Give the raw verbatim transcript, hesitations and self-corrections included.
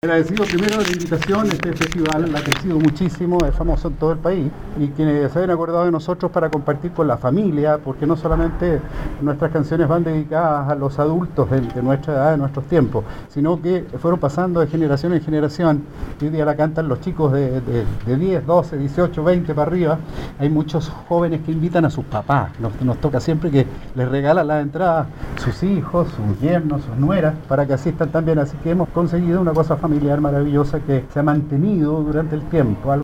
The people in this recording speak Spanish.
Agradecido primero de la invitación. Este festival ha crecido muchísimo, es famoso en todo el país, y quienes se habían acordado de nosotros para compartir con la familia, porque no solamente nuestras canciones van dedicadas a los adultos de, de nuestra edad, de nuestros tiempos, sino que fueron pasando de generación en generación, y hoy día la cantan los chicos de, de, de diez, doce, dieciocho, veinte para arriba. Hay muchos jóvenes que invitan a sus papás, nos, nos toca siempre que les regalan las entradas sus hijos, sus yernos, sus nueras, para que asistan también, así que hemos conseguido una cosa familiar maravillosa que se ha mantenido durante el tiempo.